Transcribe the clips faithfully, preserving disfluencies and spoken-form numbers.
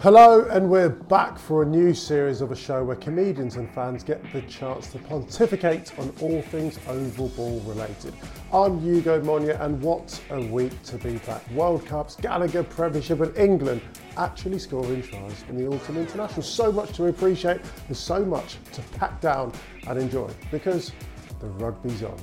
Hello, and we're back for a new series of a show where comedians and fans get the chance to pontificate on all things oval ball related. I'm Hugo Monya, and what a week to be back. World Cups, Gallagher, Premiership and England actually scoring tries in the Autumn International. So much to appreciate, there's so much to pack down and enjoy because the rugby's on.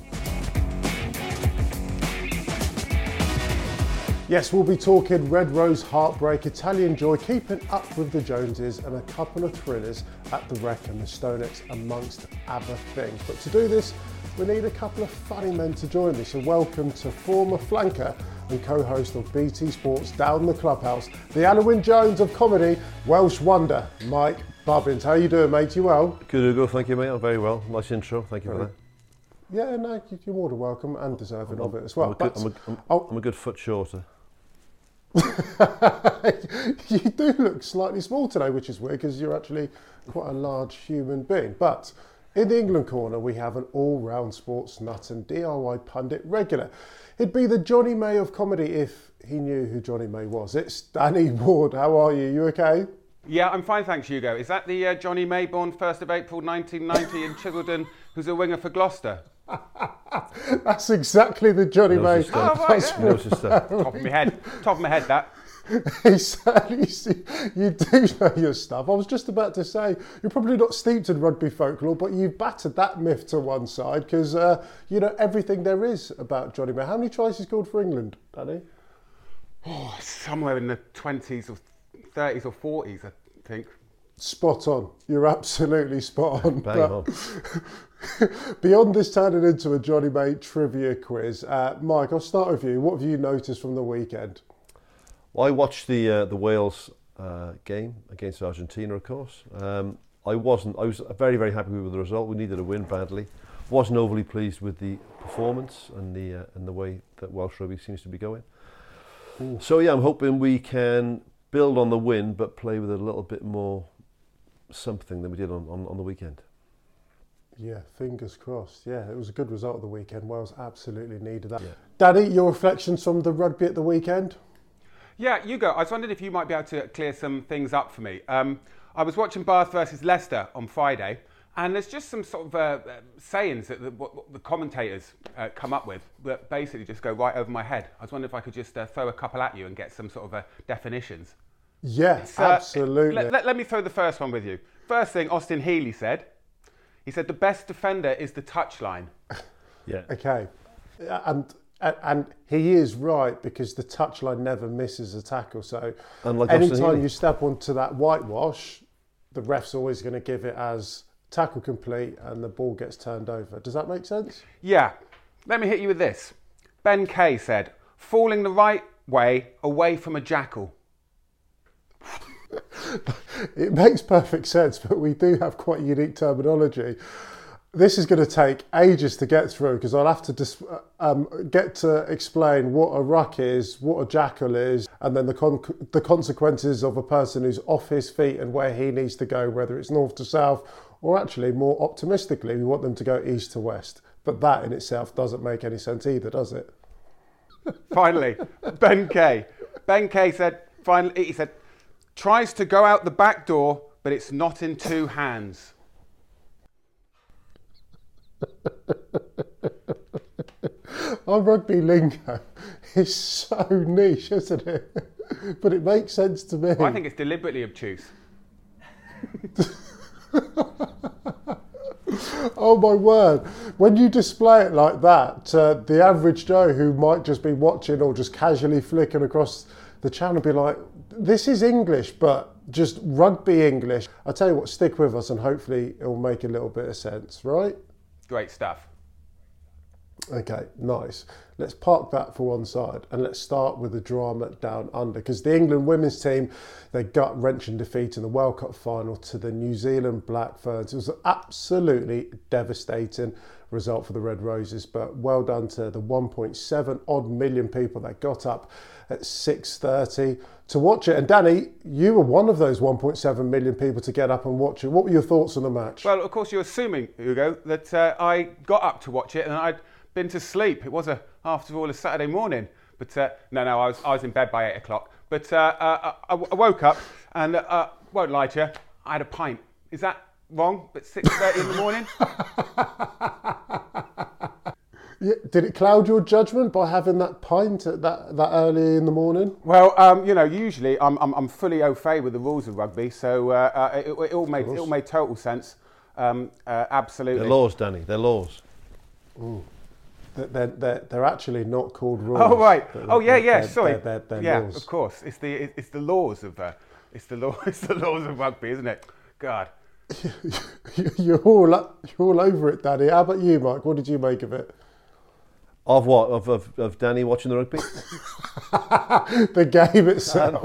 Yes, we'll be talking Red Rose heartbreak, Italian joy, keeping up with the Joneses and a couple of thrillers at the Wreck and the Stonex amongst other things. But to do this, we need a couple of funny men to join me. So welcome to former flanker and co-host of B T Sports Down the Clubhouse, the Alan Jones of comedy, Welsh wonder, Mike Bubbins. How are you doing, mate? You well? Good, Hugo. Thank you, mate. I'm very well. Nice intro. Thank you for that. Yeah, no, you're more than welcome and deserving I'm, of it as well. I'm a good, I'm a, I'm, oh, I'm a good foot shorter. You do look slightly small today, which is weird because you're actually quite a large human being. But in the England corner, we have an all-round sports nut and D I Y pundit regular. He'd be the Johnny May of comedy if he knew who Johnny May was. It's Danny Ward. How are you? You okay? Yeah, I'm fine, thanks, Hugo. Is that the uh, Johnny May born first of April nineteen ninety in Chiddleton, who's a winger for Gloucester? That's exactly the Johnny May. Oh, right, yeah. Top of my head. Top of my head, that. Exactly. You do know your stuff. I was just about to say, you're probably not steeped in rugby folklore, but you've battered that myth to one side because uh, you know everything there is about Johnny May. How many tries he scored for England, Danny? Oh, somewhere in the twenties or thirties or forties, I think. Spot on. You're absolutely spot on. Bang on. Beyond this turning into a Johnny May trivia quiz, uh, Mike, I'll start with you. What have you noticed from the weekend? Well, I watched the uh, the Wales uh, game against Argentina, of course. Um, I wasn't. I was very, very happy with the result. We needed a win badly. Wasn't overly pleased with the performance and the uh, and the way that Welsh rugby seems to be going. Ooh. So yeah, I'm hoping we can build on the win, but play with a little bit more something than we did on, on, on the weekend. Yeah, fingers crossed. Yeah, it was a good result of the weekend. Wales absolutely needed that. Yeah. Danny, your reflections from the rugby at the weekend? Yeah, Hugo, I was wondering if you might be able to clear some things up for me. Um, I was watching Bath versus Leicester on Friday, and there's just some sort of uh, sayings that the, what, what the commentators uh, come up with that basically just go right over my head. I was wondering if I could just uh, throw a couple at you and get some sort of uh, definitions. Yes, uh, absolutely. Let, let, let me throw the first one with you. First thing Austin Healey said, he said the best defender is the touchline. Yeah. Okay. And and he is right because the touchline never misses a tackle. So Unlike anytime you step onto that whitewash, the ref's always going to give it as tackle complete and the ball gets turned over. Does that make sense? Yeah. Let me hit you with this. Ben Kay said, falling the right way away from a jackal. It makes perfect sense, but we do have quite unique terminology. This is going to take ages to get through because I'll have to dis- um, get to explain what a ruck is, what a jackal is, and then the con- the consequences of a person who's off his feet and where he needs to go, whether it's north to south, or actually more optimistically, we want them to go east to west. But that in itself doesn't make any sense either, does it? Finally, Ben Kay. Ben Kay said, finally, he said, tries to go out the back door, but it's not in two hands. Our rugby lingo is so niche, isn't it? But it makes sense to me. Well, I think it's deliberately obtuse. Oh my word. When you display it like that, uh, the average Joe who might just be watching or just casually flicking across the channel be like, this is English, but just rugby English. I tell you what, stick with us and hopefully it will make a little bit of sense, right? Great stuff. Okay, nice. Let's park that for one side and let's start with the drama down under because the England women's team, they gut-wrenching defeat in the World Cup final to the New Zealand Black Ferns. It was an absolutely devastating result for the Red Roses, but well done to the one point seven odd million people that got up at six thirty to watch it. And Danny, you were one of those one point seven million people to get up and watch it. What were your thoughts on the match? Well, of course, you're assuming, Hugo, that uh, I got up to watch it and I'd been to sleep. It was, a, after all, a Saturday morning. But uh, no, no, I was I was in bed by eight o'clock. But uh, uh, I, I woke up and, uh, won't lie to you, I had a pint. Is that wrong? At six thirty in the morning? Yeah, did it cloud your judgment by having that pint at that, that early in the morning? Well, um, you know, usually I'm, I'm, I'm fully au fait with the rules of rugby, so uh, uh, it, it, all made, it all made total sense. Um, uh, absolutely. They're laws, Danny, they're laws. Ooh. They're, they're, they're actually not called rules. Oh, right. They're, oh, yeah, yeah, they're, sorry. They're, they're, they're yeah, laws. of course. It's the, it's the laws of, uh, it's, the law, it's the laws of rugby, isn't it? God. You're all, you're all over it, Danny. How about you, Mike? What did you make of it? Of what? Of, of, of Danny watching the rugby? The game itself. Um,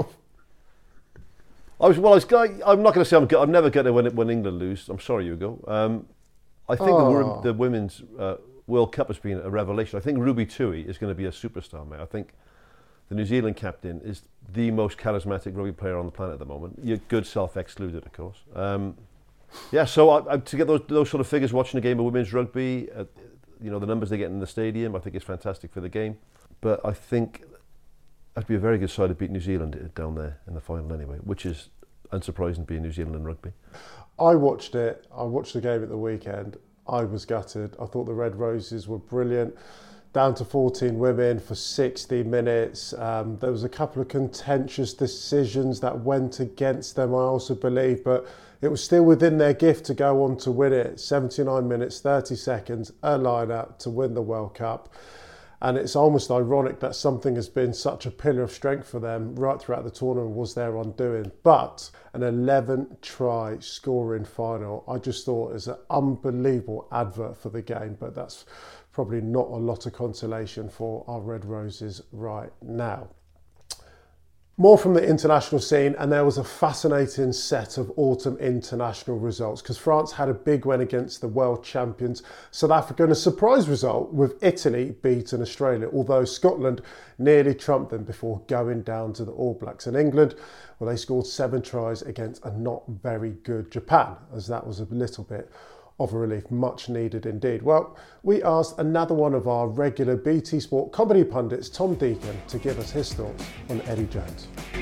I was well. I was, I'm not going to say I'm. I'm never going to when when England lose. I'm sorry, Hugo. Um, I think oh. the, the women's uh, World Cup has been a revelation. I think Ruby Tui is going to be a superstar, mate. I think the New Zealand captain is the most charismatic rugby player on the planet at the moment. You're good self-excluded, of course. Um, yeah. So I, I, to get those those sort of figures watching a game of women's rugby. Uh, You know, the numbers they get in the stadium, I think it's fantastic for the game. But I think that'd be a very good side to beat New Zealand down there in the final anyway, which is unsurprising being New Zealand and rugby. I watched it. I watched the game at the weekend. I was gutted. I thought the Red Roses were brilliant. Down to fourteen women for sixty minutes. Um, there was a couple of contentious decisions that went against them, I also believe, but it was still within their gift to go on to win it. seventy-nine minutes, thirty seconds, a line-out to win the World Cup. And it's almost ironic that something has been such a pillar of strength for them right throughout the tournament was their undoing. But an eleven-try scoring final, I just thought is an unbelievable advert for the game. But that's probably not a lot of consolation for our Red Roses right now. More from the international scene, and there was a fascinating set of autumn international results because France had a big win against the world champions South Africa and a surprise result with Italy beating Australia, although Scotland nearly trumped them before going down to the All Blacks. And England, well, they scored seven tries against a not very good Japan, as that was a little bit of a relief, much needed indeed. Well, we asked another one of our regular B T Sport comedy pundits, Tom Deacon, to give us his thoughts on Eddie Jones.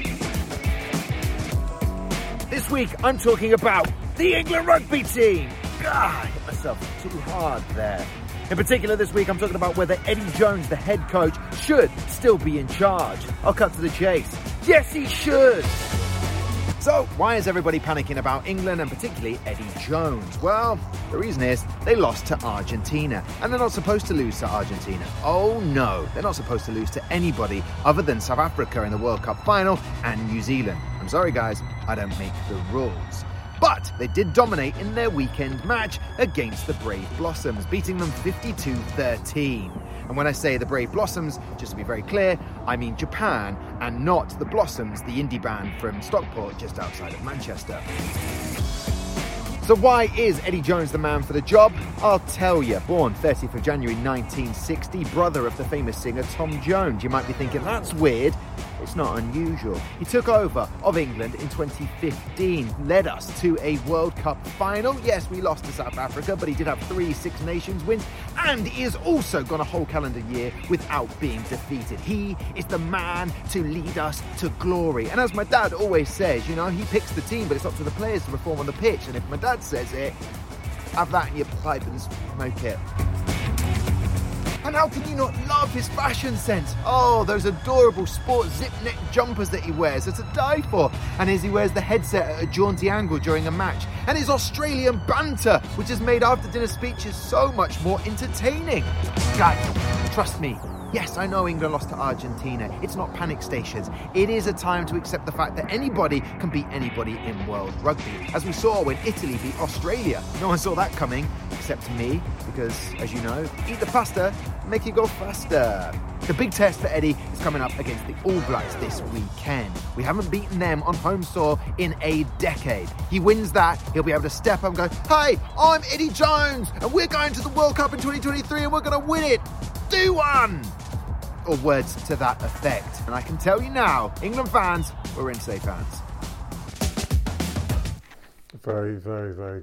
This week, I'm talking about the England rugby team. God, I hit myself too hard there. In particular, this week, I'm talking about whether Eddie Jones, the head coach, should still be in charge. I'll cut to the chase. Yes, he should. So, why is everybody panicking about England and particularly Eddie Jones? Well, the reason is they lost to Argentina, and they're not supposed to lose to Argentina. Oh no, they're not supposed to lose to anybody other than South Africa in the World Cup final and New Zealand. I'm sorry guys, I don't make the rules. But they did dominate in their weekend match against the Brave Blossoms, beating them fifty-two thirteen. And when I say the Brave Blossoms, just to be very clear, I mean Japan and not the Blossoms, the indie band from Stockport just outside of Manchester. So why is Eddie Jones the man for the job? I'll tell you. Born thirtieth of January nineteen sixty, brother of the famous singer Tom Jones. You might be thinking, that's weird. It's not unusual. He took over of England in twenty fifteen, led us to a World Cup final. Yes, we lost to South Africa, but he did have three Six Nations wins, and he has also gone a whole calendar year without being defeated. He is the man to lead us to glory. And as my dad always says, you know, he picks the team, but it's up to the players to perform on the pitch. And if my dad says it, have that in your pipe and smoke it. And how can you not love his fashion sense? Oh, those adorable sport zip neck jumpers that he wears are to die for. And as he wears the headset at a jaunty angle during a match. And his Australian banter, which has made after dinner speeches so much more entertaining. Guys, trust me. Yes, I know England lost to Argentina. It's not panic stations. It is a time to accept the fact that anybody can beat anybody in world rugby. As we saw when Italy beat Australia. No one saw that coming, except me, because, as you know, eat the pasta, make it go faster. The big test for Eddie is coming up against the All Blacks this weekend. We haven't beaten them on home soil in a decade. He wins that, he'll be able to step up and go, hey, I'm Eddie Jones, and we're going to the World Cup in twenty twenty-three and we're going to win it. Do one! Or words to that effect. And I can tell you now, England fans, we're in safe hands. Very, very, very good.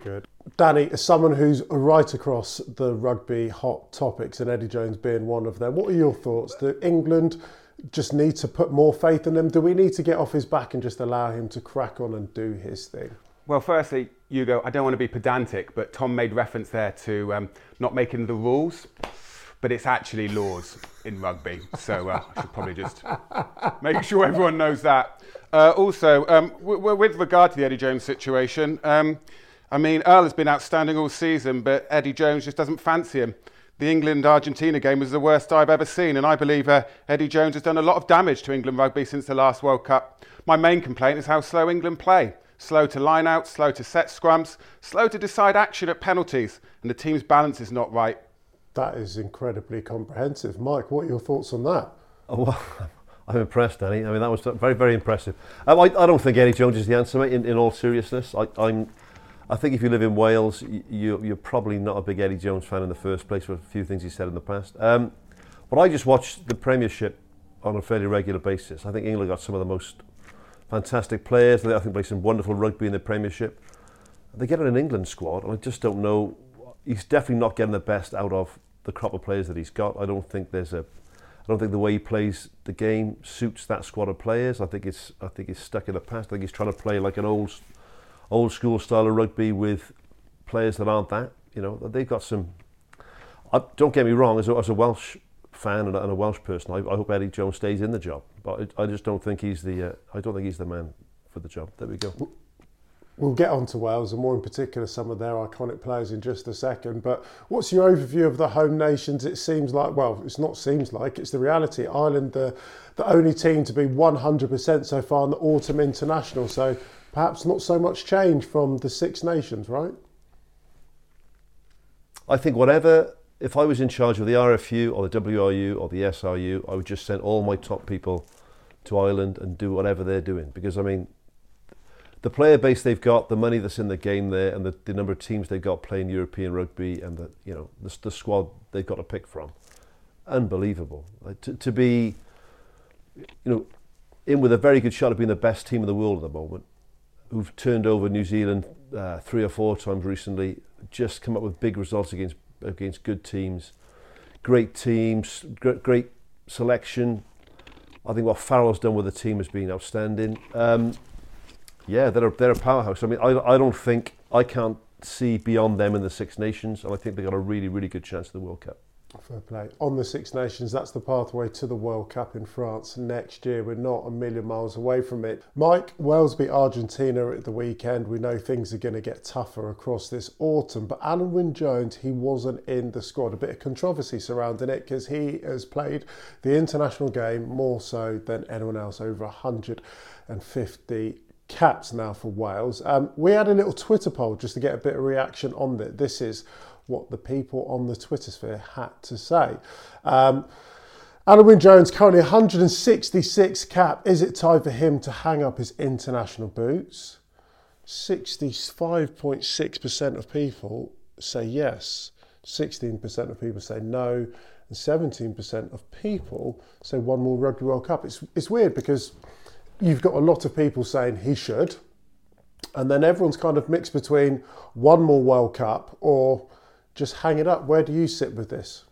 Danny, as someone who's right across the rugby hot topics, and Eddie Jones being one of them, what are your thoughts? Do England just need to put more faith in him? Do we need to get off his back and just allow him to crack on and do his thing? Well, firstly, Hugo, I don't want to be pedantic, but Tom made reference there to um, not making the rules, but it's actually laws in rugby. So uh, I should probably just make sure everyone knows that. Uh, also, um, w- with regard to the Eddie Jones situation, um, I mean, Earl has been outstanding all season, but Eddie Jones just doesn't fancy him. The England-Argentina game was the worst I've ever seen, and I believe uh, Eddie Jones has done a lot of damage to England rugby since the last World Cup. My main complaint is how slow England play. Slow to line out, slow to set scrums, slow to decide action at penalties, and the team's balance is not right. That is incredibly comprehensive. Mike, what are your thoughts on that? Oh, well, I'm impressed, Danny. I mean, that was very, very impressive. Um, I, I don't think Eddie Jones is the answer, mate, in, in all seriousness. I, I'm, I think if you live in Wales, you, you're probably not a big Eddie Jones fan in the first place for a few things he said in the past. Um, but I just watched the Premiership on a fairly regular basis. I think England got some of the most fantastic players. They, I think, play some wonderful rugby in the Premiership. They get in an England squad, and I just don't know. He's definitely not getting the best out of the crop of players that he's got. I don't think there's a. I don't think the way he plays the game suits that squad of players. I think it's. I think he's stuck in the past. I think he's trying to play like an old, old school style of rugby with players that aren't that. You know, they've got some. I, don't get me wrong. As a, as a Welsh fan and a, and a Welsh person, I, I hope Eddie Jones stays in the job. But I, I just don't think he's the. Uh, I don't think he's the man for the job. There we go. We'll get on to Wales and more in particular some of their iconic players in just a second. But what's your overview of the home nations? It seems like, well, it's not seems like, it's the reality. Ireland, the, the only team to be one hundred percent so far in the autumn international. So perhaps not so much change from the Six Nations, right? I think whatever, if I was in charge of the R F U or the W R U or the S R U, I would just send all my top people to Ireland and do whatever they're doing. Because, I mean, the player base they've got, the money that's in the game there, and the, the number of teams they've got playing European rugby, and the you know the, the squad they've got to pick from, unbelievable. Like, to, to be, you know, in with a very good shot of being the best team in the world at the moment, who've turned over New Zealand uh, three or four times recently, just come up with big results against against good teams, great teams, great, great selection. I think what Farrell's done with the team has been outstanding. Um, Yeah, they're a, they're a powerhouse. I mean, I, I don't think, I can't see beyond them in the Six Nations, and I think they've got a really, really good chance of the World Cup. Fair play. On the Six Nations, that's the pathway to the World Cup in France next year. We're not a million miles away from it. Mike, Wales beat Argentina at the weekend. We know things are going to get tougher across this autumn, but Alun Wyn Jones, he wasn't in the squad. A bit of controversy surrounding it because he has played the international game more so than anyone else, over one hundred fifty caps now for Wales. Um, we had a little Twitter poll just to get a bit of reaction on it. This is what the people on the Twitter sphere had to say. Um, Alun Wyn Jones currently one hundred sixty-six cap. Is it time for him to hang up his international boots? sixty-five point six percent of people say yes. sixteen percent of people say no. And seventeen percent of people say one more Rugby World Cup. It's, it's weird because you've got a lot of people saying he should, and then everyone's kind of mixed between one more World Cup or just hang it up. Where do you sit with this?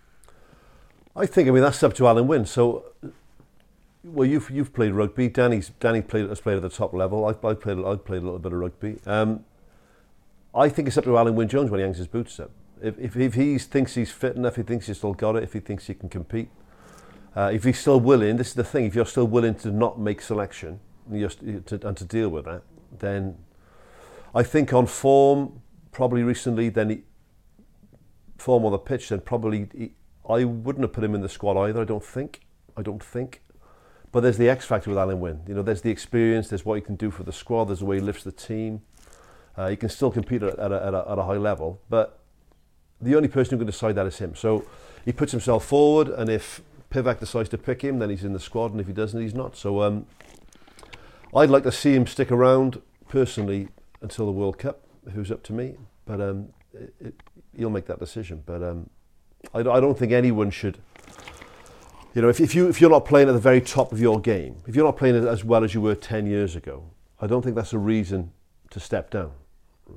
I think, I mean, that's up to Alun Wyn. So, well, you've you've played rugby. Danny's Danny played has played at the top level. I've, I've played I've played a little bit of rugby. Um, I think it's up to Alun Wyn Jones when he hangs his boots up. If if, if he thinks he's fit enough, he thinks he's still got it. If he thinks he can compete. Uh, if he's still willing, this is the thing, if you're still willing to not make selection and, you're st- to, and to deal with that, then I think on form, probably recently, then he, form on the pitch, then probably, he, I wouldn't have put him in the squad either, I don't think. I don't think. But there's the X factor with Alun Wyn. You know, there's the experience, there's what he can do for the squad, there's the way he lifts the team. Uh, he can still compete at, at, a, at, a, at a high level, but the only person who can decide that is him. So he puts himself forward, and if Pivac decides to pick him, then he's in the squad, and if he doesn't, he's not. So um, I'd like to see him stick around, personally, until the World Cup, if it was up to me. But um, it, it, he'll make that decision. But um, I, I don't think anyone should, you know, if, if, you, if you're not playing at the very top of your game, if you're not playing as well as you were ten years ago, I don't think that's a reason to step down.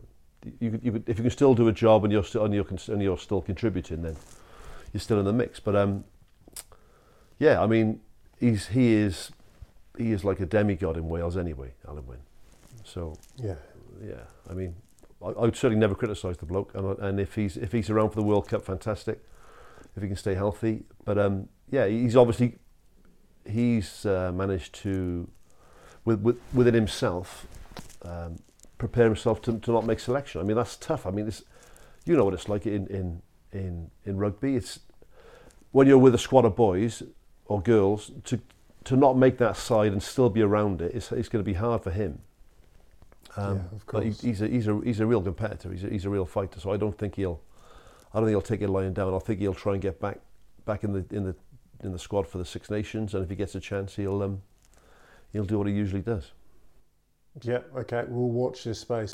you, could, you could, if you can still do a job and you're still and you're, and you're still contributing, then you're still in the mix. But um, yeah, I mean, he's he is he is like a demigod in Wales anyway, Alan Wynne. So yeah, yeah. I mean, I, I would certainly never criticise the bloke, and and if he's if he's around for the World Cup, fantastic. If he can stay healthy, but um, yeah, he's obviously he's uh, managed to with, with within himself. Um, prepare himself to, to not make selection. I mean, that's tough. I mean, it's, you know what it's like in, in in in rugby. It's when you're with a squad of boys or girls to to not make that side and still be around it. It's, it's going to be hard for him. Um, yeah, of course. But he, he's a he's a he's a real competitor. He's a, he's a real fighter. So I don't think he'll I don't think he'll take it lying down. I think he'll try and get back back in the in the in the squad for the Six Nations. And if he gets a chance, he'll um he'll do what he usually does. Yeah, okay, we'll watch this space.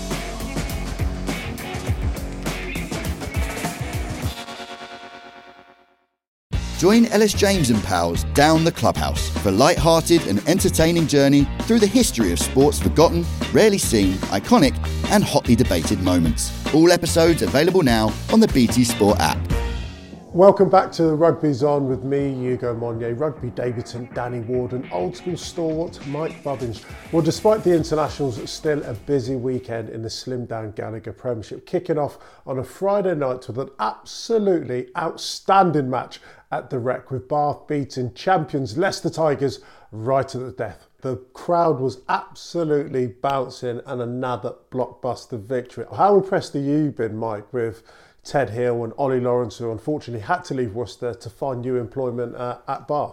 Join Ellis James and pals down the clubhouse for a light-hearted and entertaining journey through the history of sport's forgotten, rarely seen, iconic and hotly debated moments. All episodes available now on the B T Sport app. Welcome back to Rugby's On with me, Hugo Monnier, rugby debutant Danny Ward and old school stalwart Mike Bubbins. Well, despite the internationals, it's still a busy weekend in the slimmed down Gallagher Premiership, kicking off on a Friday night with an absolutely outstanding match at the Rec, with Bath beating champions Leicester Tigers right to the death. The crowd was absolutely bouncing and another blockbuster victory. How impressed have you been, Mike, with Ted Hill and Ollie Lawrence, who unfortunately had to leave Worcester to find new employment uh, at Bath?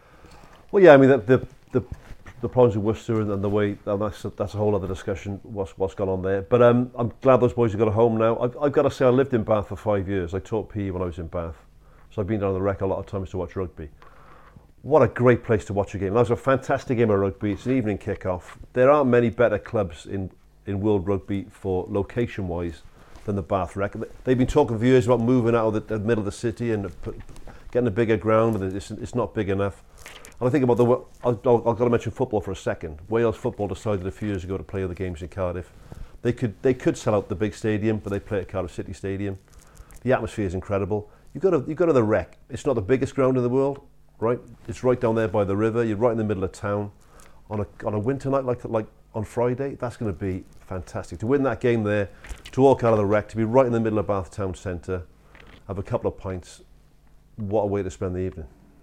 Well, yeah, I mean, the the, the, the problems with Worcester and, and the way, and that's, a, that's a whole other discussion, what's, what's gone on there. But um, I'm glad those boys have got a home now. I've, I've got to say, I lived in Bath for five years. I taught P E when I was in Bath. So I've been down the Rec a lot of times to watch rugby. What a great place to watch a game. That was a fantastic game of rugby. It's an evening kick-off. There aren't many better clubs in, in world rugby for location-wise than the Bath Rec. They've been talking for years about moving out of the, the middle of the city and put, getting a bigger ground, and it's, it's not big enough. And I think about the, I'll, I'll, I've got to mention football for a second. Wales football decided a few years ago to play other games in Cardiff. They could they could sell out the big stadium, but they play at Cardiff City Stadium. The atmosphere is incredible. You go to you go to the Rec. It's not the biggest ground in the world, right? It's right down there by the river. You're right in the middle of town. On a on a winter night like like on Friday, that's going to be fantastic. To win that game there, to walk out of the Rec, to be right in the middle of Bath town centre, have a couple of pints. What a way to spend the evening.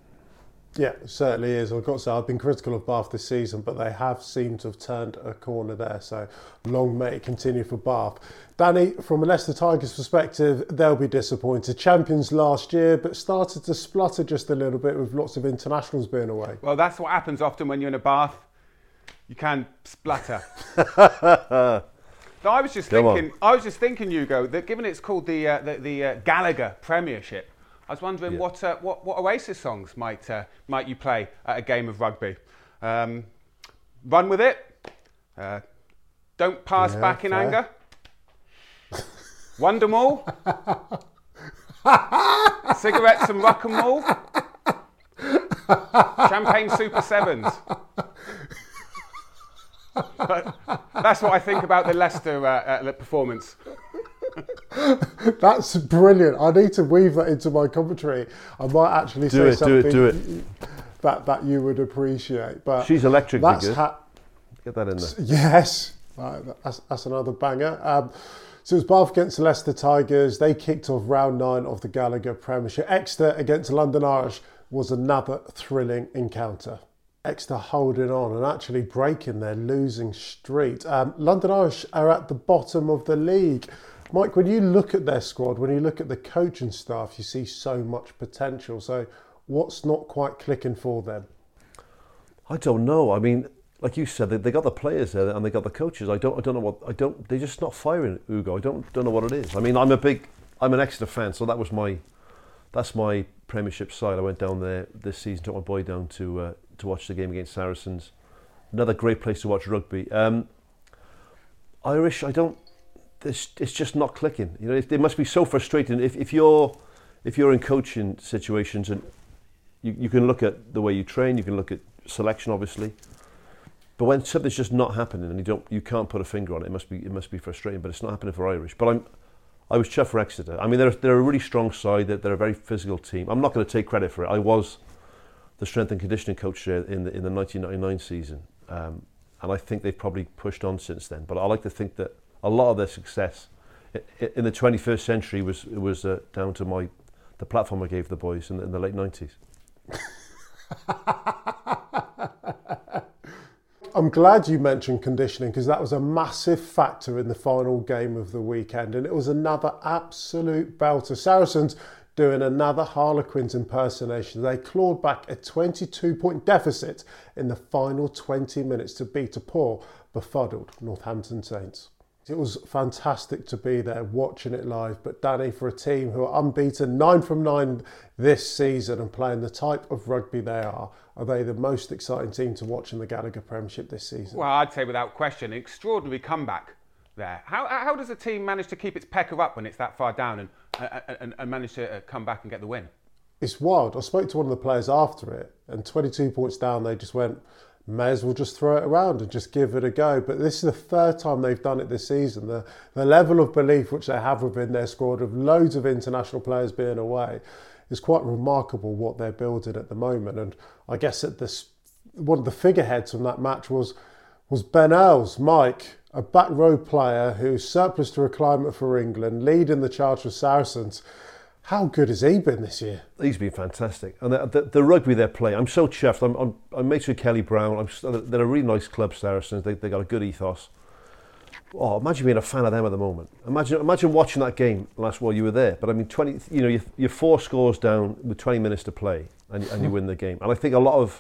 Yeah, it certainly is. I've got to say, I've been critical of Bath this season, but they have seemed to have turned a corner there. So long may it continue for Bath. Danny, from a Leicester Tigers perspective, they'll be disappointed. Champions last year, but started to splutter just a little bit with lots of internationals being away. Well, that's what happens often when you're in a bath. You can splutter. No, I was just Come thinking. On. I was just thinking, Hugo, that given it's called the uh, the, the uh, Gallagher Premiership, I was wondering yeah. what, uh, what what Oasis songs might uh, might you play at a game of rugby? Um, Run with it. Uh, don't pass yeah, back in fair. anger. Wondermall. Cigarettes and rock and roll. Champagne Super Sevens. But that's what I think about the Leicester uh, uh, performance. That's brilliant. I need to weave that into my commentary. I might actually do say it, something do it, do it. that that you would appreciate. But She's Electric. that's good. ha- Get that in there. Yes, uh, that's, that's another banger. Um, so it was Bath against the Leicester Tigers. They kicked off round nine of the Gallagher Premiership. Exeter against London Irish was another thrilling encounter. Exeter holding on and actually breaking their losing streak. Um, London Irish are at the bottom of the league. Mike, when you look at their squad, when you look at the coaching staff, you see so much potential. So what's not quite clicking for them? I don't know. I mean, like you said, they, they got the players there and they got the coaches. I don't I don't know what I don't they're just not firing, Hugo. I don't don't know what it is. I mean, I'm a big I'm an Exeter fan, so that was my that's my Premiership side. I went down there this season, took my boy down to uh, to watch the game against Saracens. Another great place to watch rugby. Um, Irish, I don't. It's, it's just not clicking. You know, it, it must be so frustrating if, if you're if you're in coaching situations and you, you can look at the way you train, you can look at selection, obviously. But when something's just not happening and you don't, you can't put a finger on it, it must be, it must be frustrating. But it's not happening for Irish. But I'm, I was chuffed for Exeter. I mean, they're they're a really strong side. They're, they're a very physical team. I'm not going to take credit for it. I was the strength and conditioning coach there in the in the nineteen ninety-nine season, um, and I think they've probably pushed on since then. But I like to think that a lot of their success in the twenty-first century was was uh, down to my the platform I gave the boys in the, in the late nineties. I'm glad you mentioned conditioning, because that was a massive factor in the final game of the weekend, and it was another absolute belter. Saracens doing another Harlequins impersonation. They clawed back a twenty-two point deficit in the final twenty minutes to beat a poor, befuddled Northampton Saints. It was fantastic to be there watching it live, but Danny, for a team who are unbeaten, nine from nine this season and playing the type of rugby they are, are they the most exciting team to watch in the Gallagher Premiership this season? Well, I'd say without question, an extraordinary comeback there. How, how does a team manage to keep its pecker up when it's that far down and, and, and manage to come back and get the win? It's wild. I spoke to one of the players after it, and twenty-two points down, they just went, may as well just throw it around and just give it a go. But this is the third time they've done it this season. The, the level of belief which they have within their squad, of loads of international players being away, is quite remarkable what they're building at the moment. And I guess at this, one of the figureheads from that match was was Ben Earls, Mike, a back row player who's surplus to requirement for England, leading the charge for Saracens. How good has he been this year? He's been fantastic. And the, the, the rugby they're playing, I'm so chuffed. I'm, I'm, I'm mates with Kelly Brown. I'm, they're a really nice club, Saracens. They, they got a good ethos. Oh, imagine being a fan of them at the moment. Imagine imagine watching that game last while you were there. But I mean, twenty, you know, you're, you're four scores down with twenty minutes to play and, and you win the game. And I think a lot of,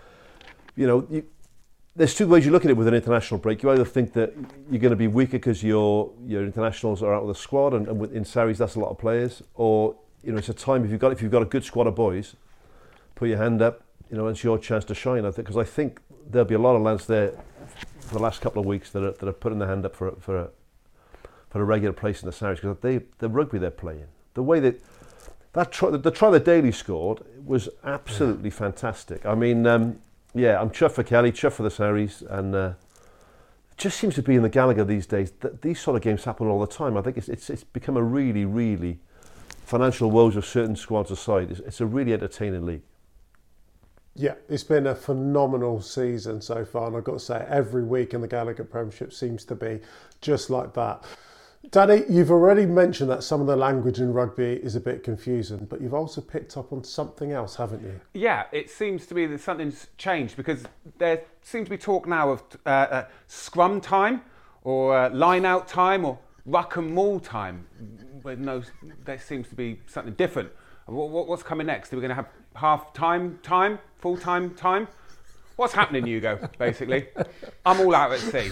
you know, you, there's two ways you look at it with an international break. You either think that you're going to be weaker because your your internationals are out of the squad, and, and with, in Sarries that's a lot of players, or you know it's a time if you've got if you've got a good squad of boys, put your hand up. You know, it's your chance to shine. I think because I think there'll be a lot of lads there for the last couple of weeks that are that are putting their hand up for for a, for a regular place in the Sarries, because they the rugby they're playing, the way that that try, the, the try that Daly scored was absolutely yeah. fantastic. I mean. Um, Yeah, I'm chuffed for Kelly, chuffed for the Sarries, and uh, it just seems to be in the Gallagher these days that these sort of games happen all the time. I think it's it's, it's become a really, really financial woes of certain squads aside. It's, it's a really entertaining league. Yeah, it's been a phenomenal season so far, and I've got to say, every week in the Gallagher Premiership seems to be just like that. Danny, you've already mentioned that some of the language in rugby is a bit confusing, but you've also picked up on something else, haven't you? Yeah, it seems to be that something's changed, because there seems to be talk now of uh, uh, scrum time, or uh, line-out time, or ruck and maul time. But no, there seems to be something different. What, what's coming next? Are we going to have half-time time, full-time time? What's happening, Hugo, basically? I'm all out at sea.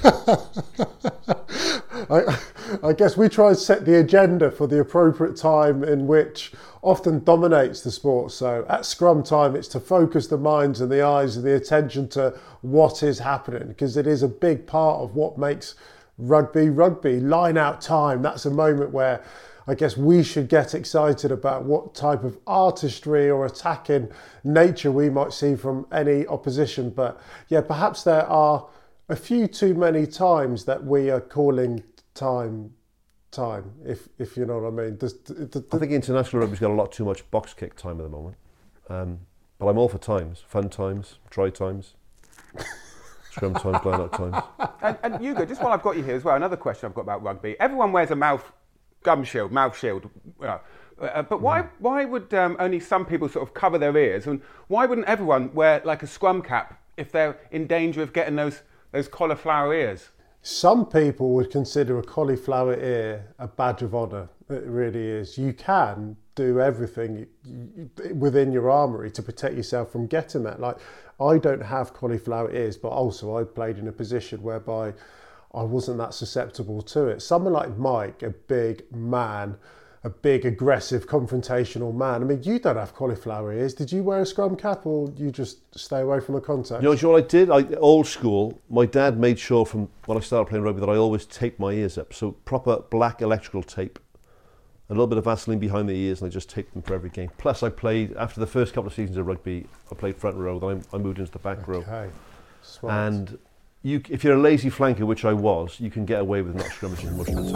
I, I guess we try and set the agenda for the appropriate time in which often dominates the sport. So at scrum time, it's to focus the minds and the eyes and the attention to what is happening, because it is a big part of what makes rugby rugby. Line out time, that's a moment where I guess we should get excited about what type of artistry or attacking nature we might see from any opposition. But yeah, perhaps there are a few too many times that we are calling time time, if if you know what I mean. Does, the, the, I think international rugby's got a lot too much box kick time at the moment. Um, but I'm all for times, fun times, try times, scrum times, line out times. And, and Hugo, just while I've got you here as well, another question I've got about rugby. Everyone wears a mouth gum shield, mouth shield. Uh, uh, but why why would um, only some people sort of cover their ears? And why wouldn't everyone wear like a scrum cap if they're in danger of getting those those cauliflower ears? Some people would consider a cauliflower ear a badge of honour. It really is. You can do everything within your armoury to protect yourself from getting that. Like, I don't have cauliflower ears, but also I played in a position whereby I wasn't that susceptible to it. Someone like Mike, a big man, a big, aggressive, confrontational man. I mean, you don't have cauliflower ears. Did you wear a scrum cap, or you just stay away from the contact? You know, you know what I did? I, old school, my dad made sure from when I started playing rugby that I always taped my ears up. So proper black electrical tape, a little bit of Vaseline behind the ears, and I just taped them for every game. Plus I played, after the first couple of seasons of rugby, I played front row, then I, I moved into the back okay. row. Smart. And you, if you're a lazy flanker, which I was, you can get away with not scrummaging most of the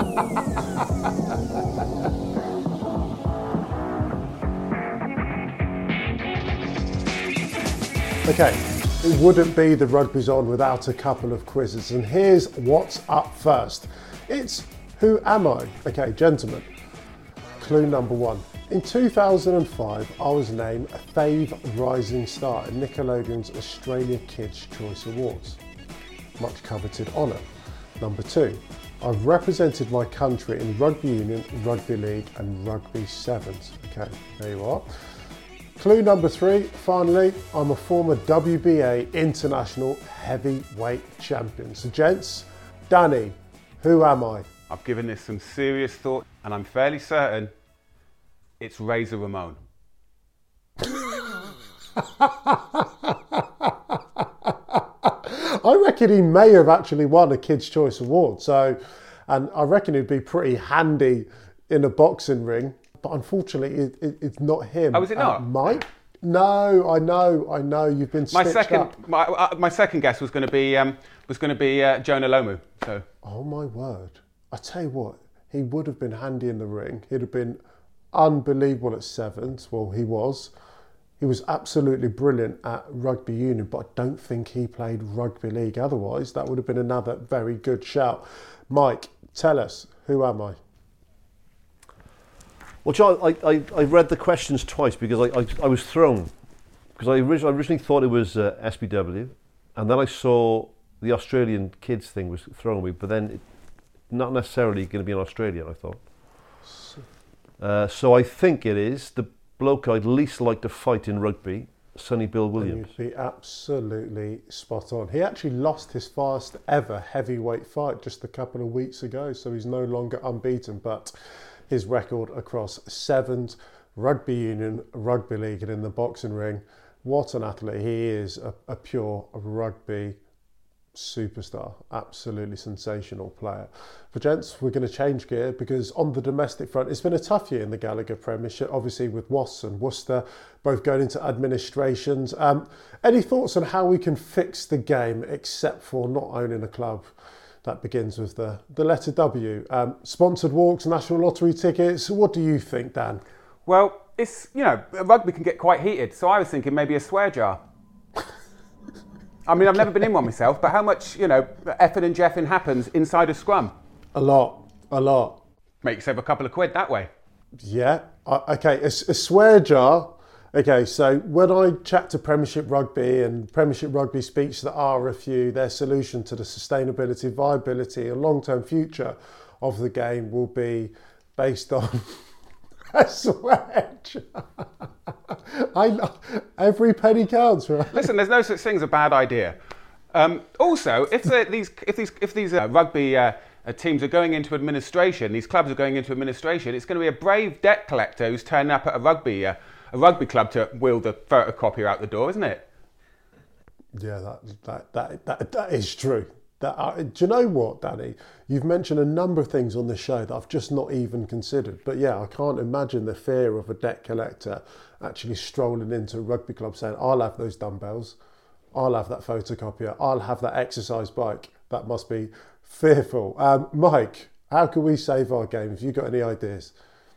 time. Okay, it wouldn't be the Rugby's On without a couple of quizzes, and here's what's up first. It's who am I? Okay, gentlemen, clue number one. In two thousand five, I was named a Fave Rising Star in Nickelodeon's Australia Kids' Choice Awards. Much coveted honour. Number two, I've represented my country in Rugby Union, Rugby League and Rugby Sevens. Okay, there you are. Clue number three, finally, I'm a former W B A International Heavyweight Champion. So gents, Danny, who am I? I've given this some serious thought and I'm fairly certain it's Razor Ramon. I reckon he may have actually won a Kids' Choice Award. So, and I reckon he'd be pretty handy in a boxing ring. But unfortunately, it, it, it's not him. Oh, is it not? Uh, Mike? No, I know, I know. You've been My stitched second, up. my, uh, my second guess was going to be um, was going to be uh, Jonah Lomu. So. Oh my word! I tell you what, he would have been handy in the ring. He'd have been unbelievable at sevens. Well, he was. He was absolutely brilliant at rugby union, but I don't think he played rugby league. Otherwise, that would have been another very good shout. Mike, tell us, who am I? Well, John, I, I, I read the questions twice because I, I, I was thrown. Because I originally, I originally thought it was uh, S B W, and then I saw the Australian kids thing was throwing me, but then it, not necessarily going to be in Australia, I thought. Uh, so I think it is the bloke I'd least like to fight in rugby, Sonny Bill Williams. And you'd be absolutely spot on. He actually lost his first ever heavyweight fight just a couple of weeks ago, so he's no longer unbeaten, but his record across sevens, rugby union, rugby league and in the boxing ring, what an athlete. He is a, a pure rugby superstar, absolutely sensational player. For gents, we're going to change gear because on the domestic front, it's been a tough year in the Gallagher Premiership, obviously with Wasps and Worcester both going into administrations. Um, any thoughts on how we can fix the game except for not owning a club that begins with the, the letter W? Um, sponsored walks, national lottery tickets, what do you think, Dan? Well, it's, you know, rugby can get quite heated, so I was thinking maybe a swear jar. I mean, I've never been in one myself, but how much, you know, effing and jeffing happens inside a scrum? A lot, a lot. Make yourself a couple of quid that way. Yeah, uh, okay, a, a swear jar. Okay, so when I chat to Premiership Rugby and Premiership Rugby speaks to the R F U, their solution to the sustainability, viability and long-term future of the game will be based on a swear jar. I love, every penny counts, right? Listen, there's no such thing as a bad idea. Um, also, if the, these if these if these uh, rugby uh, uh, teams are going into administration, these clubs are going into administration, it's going to be a brave debt collector who's turning up at a rugby uh, a rugby club to wheel the photocopier out the door, isn't it? Yeah, that that that that, that is true. That uh, do you know what, Danny? You've mentioned a number of things on the show that I've just not even considered. But yeah, I can't imagine the fear of a debt collector actually strolling into a rugby club saying, "I'll have those dumbbells, I'll have that photocopier, I'll have that exercise bike." That must be fearful. Um, Mike, how can we save our game? Have you got any ideas?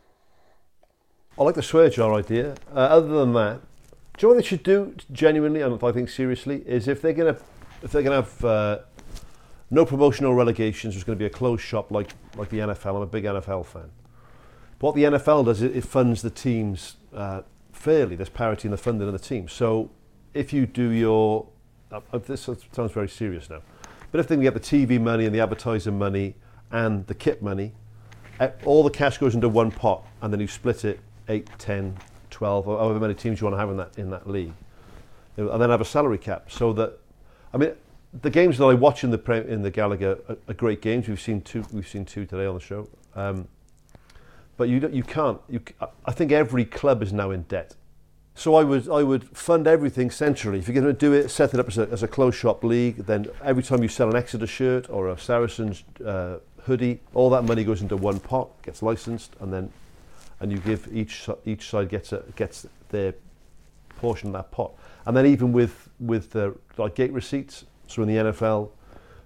I like the swear jar idea. Uh, other than that, do you know what they should do genuinely, and I think seriously, is if they're gonna if they're gonna have uh, no promotion or relegations, there's going to be a closed shop like like the N F L. I'm a big N F L fan. But what the N F L does, it, it funds the teams uh, fairly. There's parity in the funding of the team. So if you do your, uh, this sounds very serious now, but if they can get the T V money and the advertising money and the kit money, all the cash goes into one pot, and then you split it eight, ten, twelve, or however many teams you want to have in that in that league, and then have a salary cap. So that, I mean, the games that I watch in the in the Gallagher are, are great games. We've seen two. We've seen two today on the show. Um, but you don't, you can't. You, I think every club is now in debt. So I would I would fund everything centrally. If you're going to do it, set it up as a, as a closed shop league. Then every time you sell an Exeter shirt or a Saracens uh, hoodie, all that money goes into one pot, gets licensed, and then and you give each each side gets a, gets their portion of that pot. And then even with with the like gate receipts. So in the N F L,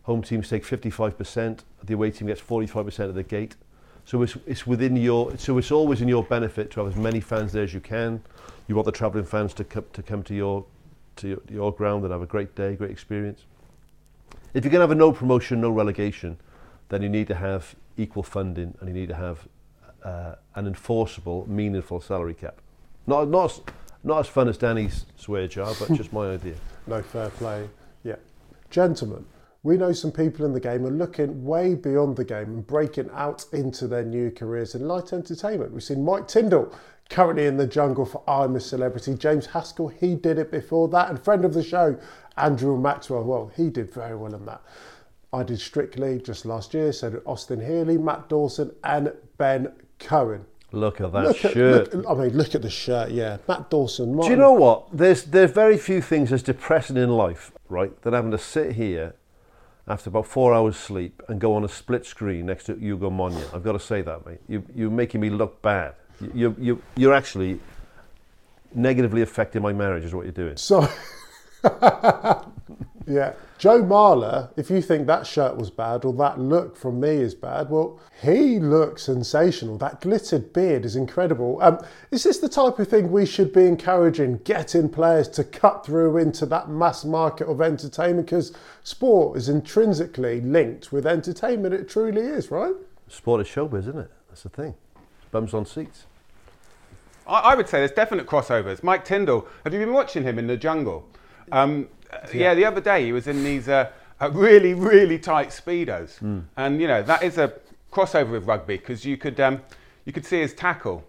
Home teams take fifty-five percent. The away team gets forty-five percent of the gate. So it's it's within your. So it's always in your benefit to have as many fans there as you can. You want the travelling fans to come to come to your to your, your ground and have a great day, great experience. If you're going to have a no promotion, no relegation, then you need to have equal funding and you need to have uh, an enforceable, meaningful salary cap. Not not as, not as fun as Danny's swear jar, but just my idea. No, fair play. Yeah, gentlemen. We know some people in the game are looking way beyond the game and breaking out into their new careers in light entertainment. We've seen Mike Tindall currently in the jungle for I'm a Celebrity. James Haskell, he did it before that. And friend of the show, Andrew Maxwell, well, he did very well in that. I did Strictly just last year, so did Austin Healey, Matt Dawson and Ben Cohen. Look at that look shirt. At, look, I mean, look at the shirt, yeah. Matt Dawson. Martin. Do you know what? There's, there's very few things as depressing in life, right, than having to sit here after about four hours sleep and go on a split screen next to Hugo Monya. I've got to say that, mate. You, you're making me look bad. You, you, you're actually negatively affecting my marriage is what you're doing. So, yeah. Joe Marler, if you think that shirt was bad or that look from me is bad, well, he looks sensational. That glittered beard is incredible. Um, is this the type of thing we should be encouraging, getting players to cut through into that mass market of entertainment? Because sport is intrinsically linked with entertainment. It truly is, right? Sport is showbiz, isn't it? That's the thing. Bums on seats. I, I would say there's definite crossovers. Mike Tindall, have you been watching him in the jungle? Um, yeah. yeah, the other day he was in these uh, uh, really, really tight Speedos. Mm. And, you know, that is a crossover with rugby because you could um, you could see his tackle.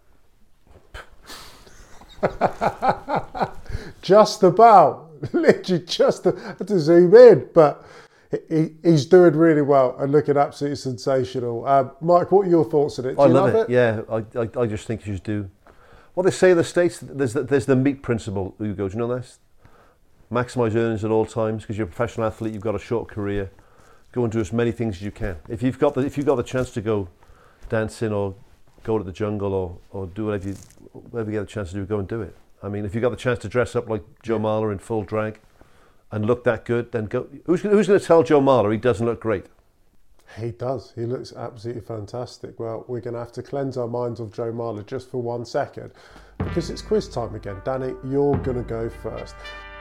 Just about. Literally just to, to zoom in. But he, he's doing really well and looking absolutely sensational. Um, Mike, what are your thoughts on it? Do I you love, love it. it. Yeah, I, I, I just think you should do. What they say in the States, there's the, there's the meat principle, Hugo. Do you know this? Maximise earnings at all times because you're a professional athlete. You've got a short career. Go and do as many things as you can. If you've got the if you've got the chance to go dancing or go to the jungle or, or do whatever you whatever you get a chance to do, go and do it. I mean, if you've got the chance to dress up like Joe Marler in full drag and look that good, then go. Who's who's going to tell Joe Marler he doesn't look great? He does. He looks absolutely fantastic. Well, we're going to have to cleanse our minds of Joe Marler just for one second because it's quiz time again. Danny, you're going to go first.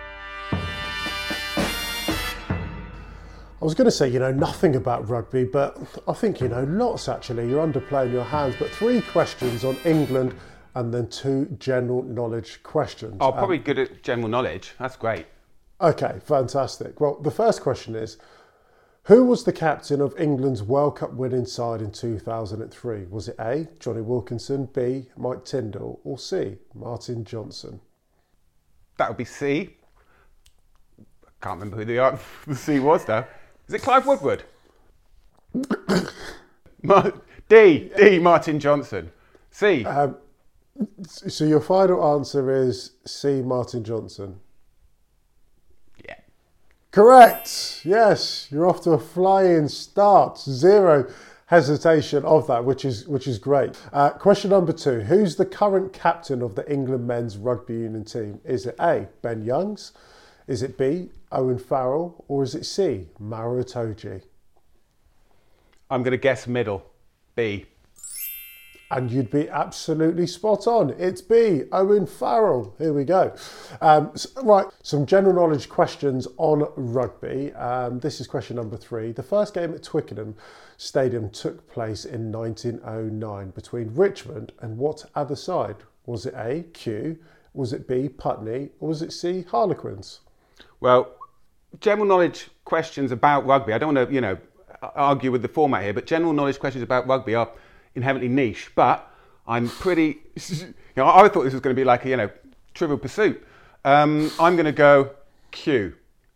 I was going to say, you know, nothing about rugby, but I think you know lots actually. You're underplaying your hands. But three questions on England and then two general knowledge questions. Oh, probably um, good at general knowledge. That's great. Okay, fantastic. Well, the first question is, who was the captain of England's World Cup winning side in two thousand three? Was it A, Johnny Wilkinson, B, Mike Tindall, or C, Martin Johnson? That would be C. I can't remember who the, the C was though. Is it Clive Woodward? D, D, Martin Johnson. C. Um, so your final answer is C, Martin Johnson? Yeah. Correct. Yes, you're off to a flying start. Zero hesitation of that, which is which is great. Uh, question number two. Who's the current captain of the England men's rugby union team? Is it A, Ben Youngs? Is it B, Owen Farrell? Or is it C, Maro Itoje? I'm going to guess middle. B. And you'd be absolutely spot on. It's B, Owen Farrell. Here we go. Um, so, right, some general knowledge questions on rugby. Um, this is question number three. The first game at Twickenham Stadium took place in nineteen oh nine between Richmond and what other side? Was it A, Q? Was it B, Putney? Or was it C, Harlequins? Well, general knowledge questions about rugby. I don't want to, you know, argue with the format here, but general knowledge questions about rugby are inherently niche. But I'm pretty, you know, I thought this was going to be like a, you know, Trivial Pursuit. Um, I'm going to go Q.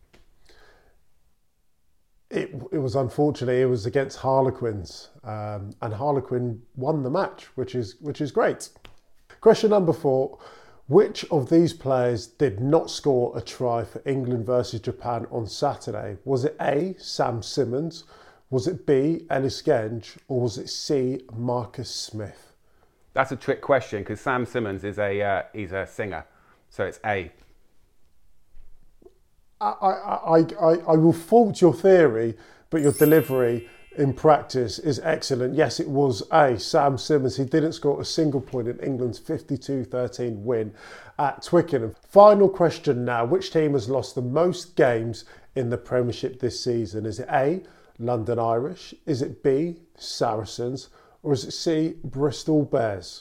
It, it was unfortunately it was against Harlequins, um, and Harlequin won the match, which is which is great. Question number four. Which of these players did not score a try for England versus Japan on Saturday? Was it A, Sam Simmons? Was it B, Ellis Genge? Or was it C, Marcus Smith? That's a trick question because Sam Simmons is a uh, he's a singer, so it's A. I, I, I, I will fault your theory, but your delivery in practice is excellent. Yes, it was A, Sam Simmons. He didn't score a single point in England's fifty-two thirteen win at Twickenham. Final question now. Which team has lost the most games in the Premiership this season? Is it A, London Irish? Is it B, Saracens? Or is it C, Bristol Bears?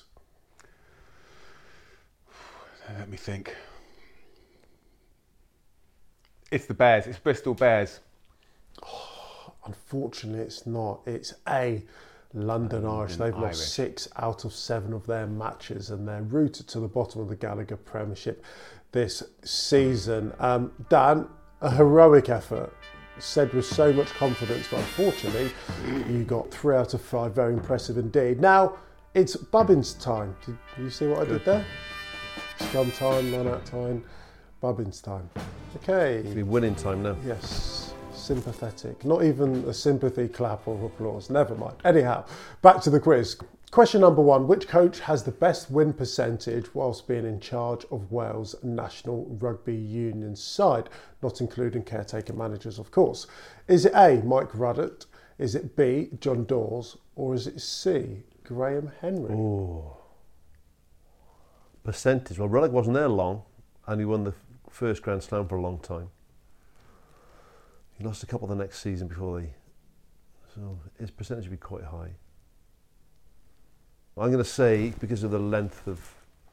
Let me think. It's the Bears. It's Bristol Bears. Unfortunately, it's not. It's A, London Irish. They've Irish. lost six out of seven of their matches and they're rooted to the bottom of the Gallagher Premiership this season. Um, Dan, a heroic effort, said with so much confidence, but unfortunately, you got three out of five. Very impressive indeed. Now, it's Bubbins time. Did you see what I did there? Scrum time, run out time, Bubbins time. Okay. It'll be winning time now. Yes. Sympathetic. Not even a sympathy clap or applause. Never mind. Anyhow, back to the quiz. Question number one. Which coach has the best win percentage whilst being in charge of Wales National Rugby Union side? Not including caretaker managers, of course. Is it A, Mike Ruddock? Is it B, John Dawes? Or is it C, Graham Henry? Oh. Percentage. Well, Ruddock wasn't there long and he won the first Grand Slam for a long time. He lost a couple the next season before they... So his percentage would be quite high. I'm going to say, because of the length of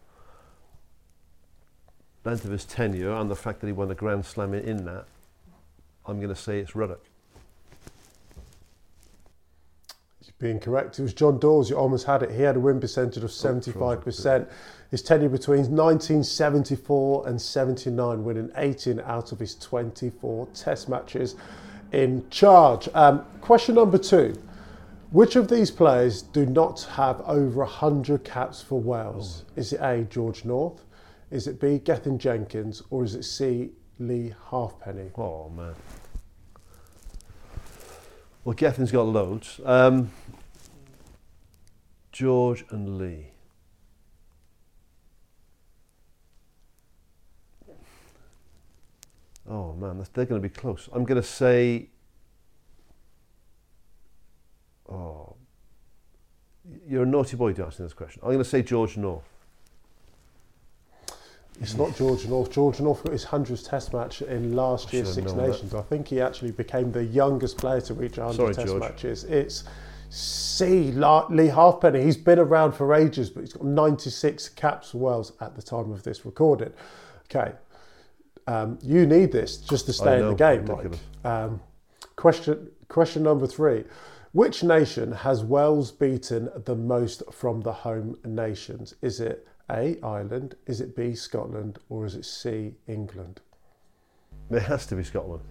length of his tenure and the fact that he won a Grand Slam in, in that, I'm going to say it's Ruddock. Being correct, it was John Dawes. You almost had it. He had a win percentage of seventy-five percent. His tenure between nineteen seventy-four and seventy-nine, winning eighteen out of his twenty-four Test matches in charge. Um, question number two. Which of these players do not have over one hundred caps for Wales? Oh. Is it A, George North? Is it B, Gethin Jenkins? Or is it C, Lee Halfpenny? Oh, man. Well, Gethin's got loads. Um, George and Lee. Oh man, that's, they're going to be close. I'm going to say. Oh, you're a naughty boy to answer this question. I'm going to say George North. It's not George North. George North got his hundredth Test match in last year's Six Nations. That. I think he actually became the youngest player to reach one hundred Sorry, Test George. matches. It's C, Lee Halfpenny. He's been around for ages, but he's got ninety-six caps for Wales at the time of this recording. Okay, um, you need this just to stay know, in the game, Mike. Um, question, question number three. Which nation has Wales beaten the most from the home nations? Is it A, Ireland, is it B, Scotland, or is it C, England? It has to be Scotland.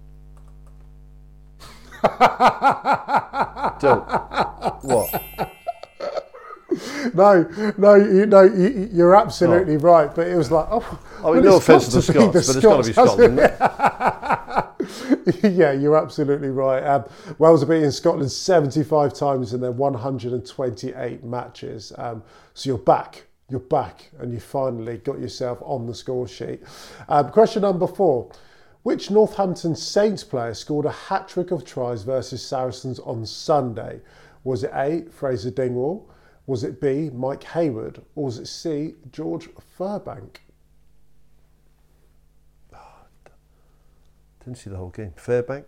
Don't. What? No, no, you, no, you, you're absolutely oh. right. But it was like, oh, I mean, well, no offence to the Scots, the but Scots, it's got to be Scotland. Yeah, you're absolutely right. Um, Wales have beaten Scotland seventy-five times in their one hundred twenty-eight matches. Um, so you're back. You're back and you finally got yourself on the score sheet. Um, question number four. Which Northampton Saints player scored a hat-trick of tries versus Saracens on Sunday? Was it A, Fraser Dingwall? Was it B, Mike Hayward? Or was it C, George Furbank? Oh, didn't see the whole game. Furbank?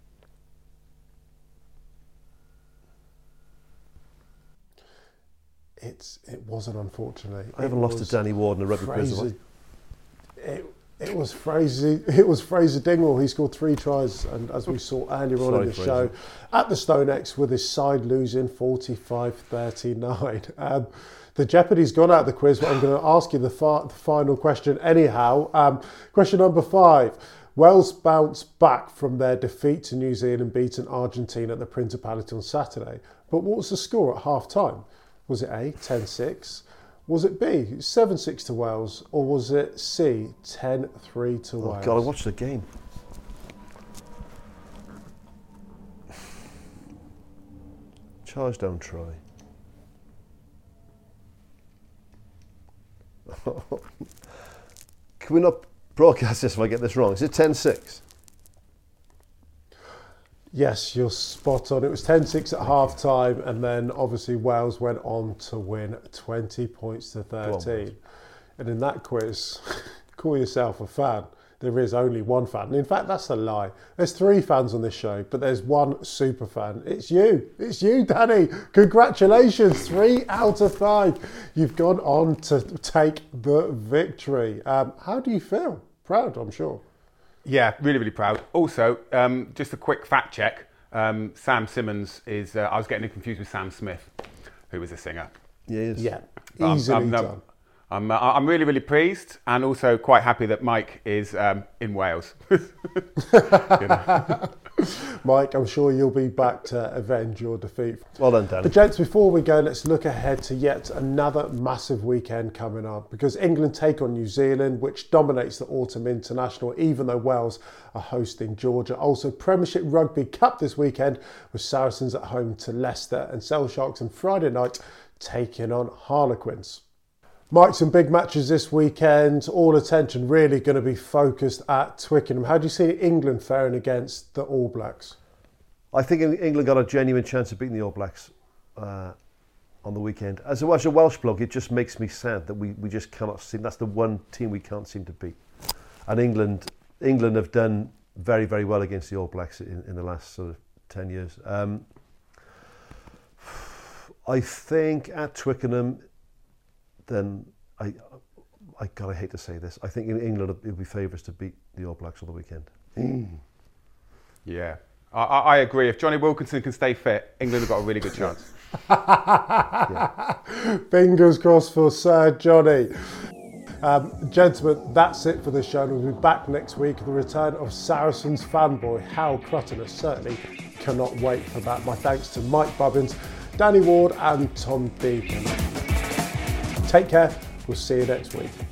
It's it wasn't, unfortunately. I haven't lost to Danny Ward in a rugby quiz, have I? It, it was Fraser. It was Fraser Dingwall. He scored three tries, and as we saw earlier on Sorry, in the Fraser. show, at the StoneX with his side losing forty-five thirty-nine. Um, the jeopardy's gone out of the quiz, but I'm going to ask you the, far, the final question anyhow. Um, question number five. Wales bounced back from their defeat to New Zealand and beaten Argentina at the Principality on Saturday. But what was the score at half time? Was it A, ten six? Was it B, seven six to Wales? Or was it C, ten three to Oh Wales? God, I watched the game. Charge down try. Can we not broadcast this if I get this wrong. Is it ten six? Yes, you're spot on. It was ten six at half time, and then obviously Wales went on to win twenty points to thirteen. And in that quiz, call yourself a fan. There is only one fan. In fact, that's a lie. There's three fans on this show, but there's one super fan. It's you. It's you, Danny. Congratulations. Three out of five. You've gone on to take the victory. Um, how do you feel? Proud, I'm sure. Yeah, really, really proud. Also, um, just a quick fact check. Um, Sam Simmons is, uh, I was getting confused with Sam Smith, who was a singer. Yeah, he is. Yeah, Um, easily um, no, done. I'm, uh, I'm really, really pleased, and also quite happy that Mike is um, in Wales. You know. Mike, I'm sure you'll be back to avenge your defeat. Well done, Danny. But gents, before we go, let's look ahead to yet another massive weekend coming up, because England take on New Zealand, which dominates the autumn international, even though Wales are hosting Georgia. Also, Premiership Rugby Cup this weekend with Saracens at home to Leicester, and Sale Sharks on Friday night taking on Harlequins. Mike, some big matches this weekend. All attention really going to be focused at Twickenham. How do you see England faring against the All Blacks? I think England got a genuine chance of beating the All Blacks uh, on the weekend. As a, as a Welsh bloke, it just makes me sad that we, we just cannot seem. That's the one team we can't seem to beat. And England England have done very, very well against the All Blacks in, in the last sort of ten years. Um, I think at Twickenham, then I, I God, I hate to say this. I think in England it'll be favourites to beat the All Blacks on the weekend. Mm. Yeah, I, I agree. If Johnny Wilkinson can stay fit, England have got a really good chance. Yeah. Fingers crossed for Sir Johnny. Um, gentlemen, that's it for the show. We'll be back next week with the return of Saracens fanboy Hal Crutton. I certainly cannot wait for that. My thanks to Mike Bubbins, Danny Ward and Tom Deacon. Take care. We'll see you next week.